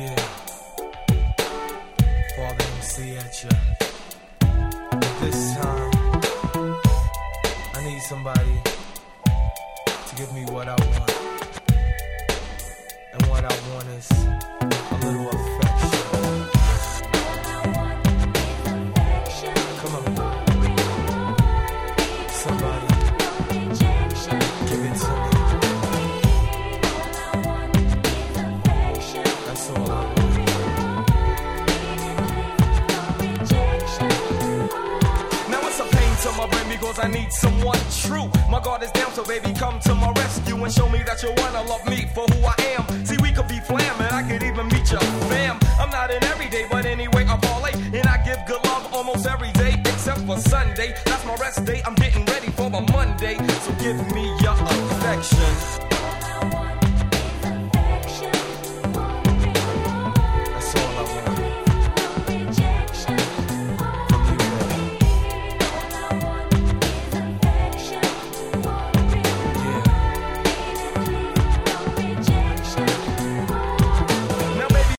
Yeah. Father MC at ya. This time, I need somebody to give me what I want. And what I want is a little affection. Come on. Somebody, give it to me. That's all I want. To my brain because I need someone true. My guard is down, so baby, come to my rescue and show me that you wanna love me for who I am. See, we could be flamin', I could even meet your fam. I'm not in every day, but anyway, I parlay and I give good love almost every day except for Sunday. That's my rest day. I'm getting ready for my Monday, so give me your affection.